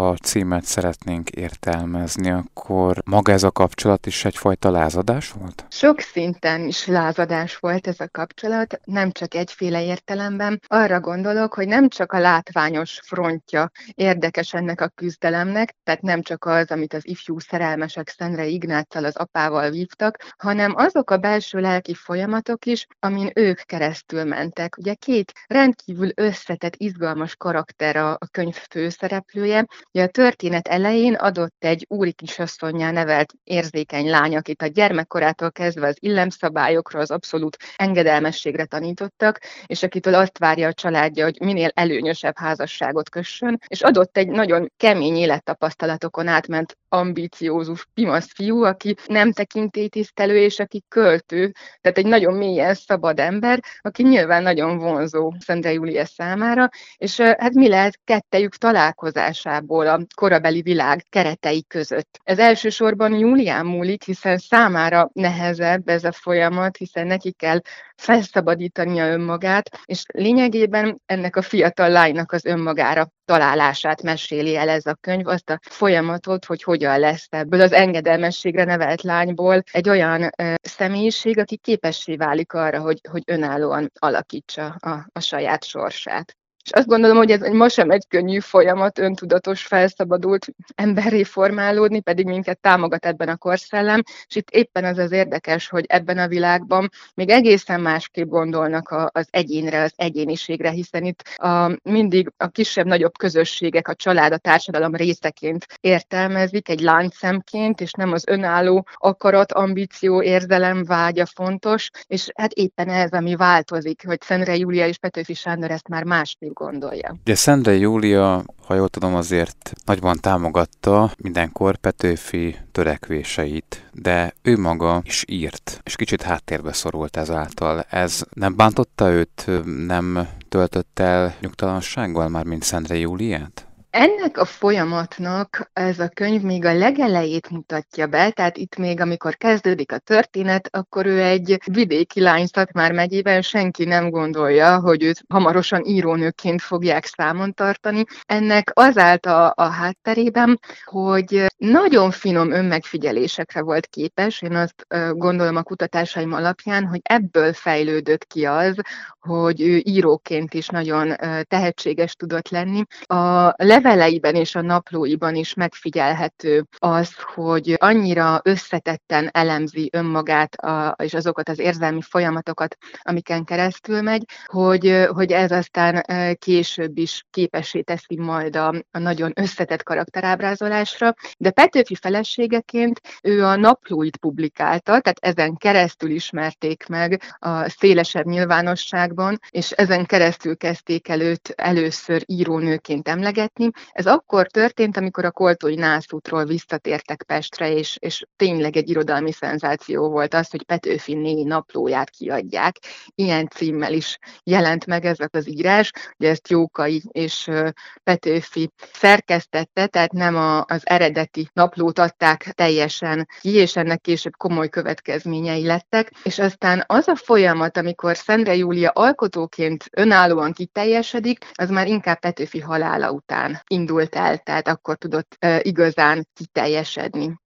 a címet szeretnénk értelmezni, akkor maga ez a kapcsolat is egyfajta lázadás volt? Sok szinten is lázadás volt ez a kapcsolat, nem csak egyféle értelemben. Arra gondolok, hogy nem csak a látványos frontja érdekes ennek a küzdelemnek, tehát nem csak az, amit az ifjú szerelmesek Szentrei Ignáccal, az apával vívtak, hanem azok a belső lelki folyamatok is, amin ők keresztül mentek. Ugye két rendkívül összetett, izgalmas karakter a könyv főszereplője. Ugye a történet elején adott egy úri kisasszonnyá nevelt érzékeny lány, akit a gyermekkorától kezdve az illemszabályokra, az abszolút engedelmességre tanítottak, és akitől azt várja a családja, hogy minél előnyösebb házasságot kössön, és adott egy nagyon kemény élettapasztalatokon átment ambíciózus, pimasz fiú, aki nem tekintélytisztelő, és aki költő, tehát egy nagyon mélyen szabad ember, aki nyilván nagyon vonzó Szentrei Júlia számára, és hát mi lehet kettejük találkozásából a korabeli világ keretei között. Ez elsősorban Júlián múlik, hiszen számára nehezebb ez a folyamat, hiszen neki kell felszabadítania önmagát, és lényegében ennek a fiatal lánynak az önmagára találását meséli el ez a könyv, azt a folyamatot, hogy hogyan lesz ebből az engedelmességre nevelt lányból egy olyan személyiség, aki képessé válik arra, hogy önállóan alakítsa a saját sorsát. És azt gondolom, hogy ez ma sem egy könnyű folyamat, öntudatos, felszabadult emberré formálódni, pedig minket támogat ebben a korszellem, és itt éppen az az érdekes, hogy ebben a világban még egészen másképp gondolnak az egyénre, az egyéniségre, hiszen itt mindig a kisebb-nagyobb közösségek, a család, a társadalom részeként értelmezik, egy láncszemként, és nem az önálló akarat, ambíció, érzelem, vágya fontos, és hát éppen ez, ami változik, hogy Szentrei Júlia és Petőfi Sándor ezt már másképp gondolja. Ugye Szentrei Júlia, ha jól tudom, azért nagyban támogatta mindenkor Petőfi törekvéseit, de ő maga is írt, és kicsit háttérbe szorult ezáltal. Ez nem bántotta őt, nem töltött el nyugtalansággal már, mint Szentrei Júliát? Ennek a folyamatnak ez a könyv még a legelejét mutatja be, tehát itt még amikor kezdődik a történet, akkor ő egy vidéki lány Szatmár megyében, senki nem gondolja, hogy őt hamarosan írónőként fogják számon tartani. Ennek az állt a hátterében, hogy nagyon finom önmegfigyelésekre volt képes, én azt gondolom a kutatásaim alapján, hogy ebből fejlődött ki az, hogy ő íróként is nagyon tehetséges tudott lenni. A leveleiben és a naplóiban is megfigyelhető az, hogy annyira összetetten elemzi önmagát és azokat az érzelmi folyamatokat, amiken keresztül megy, hogy ez aztán később is képessé teszi majd a nagyon összetett karakterábrázolásra. De Petőfi feleségeként ő a naplóit publikálta, tehát ezen keresztül ismerték meg a szélesebb nyilvánosságban, és ezen keresztül kezdték el őt először írónőként emlegetni. Ez akkor történt, amikor a Koltói nászútról visszatértek Pestre, és tényleg egy irodalmi szenzáció volt az, hogy Petőfi néni naplóját kiadják. Ilyen címmel is jelent meg ez az írás, ugye ezt Jókai és Petőfi szerkesztette, tehát nem az eredeti naplót adták teljesen ki, és ennek később komoly következményei lettek. És aztán az a folyamat, amikor Szentrei Júlia alkotóként önállóan kiteljesedik, az már inkább Petőfi halála után indult el, tehát akkor tudott igazán kiteljesedni.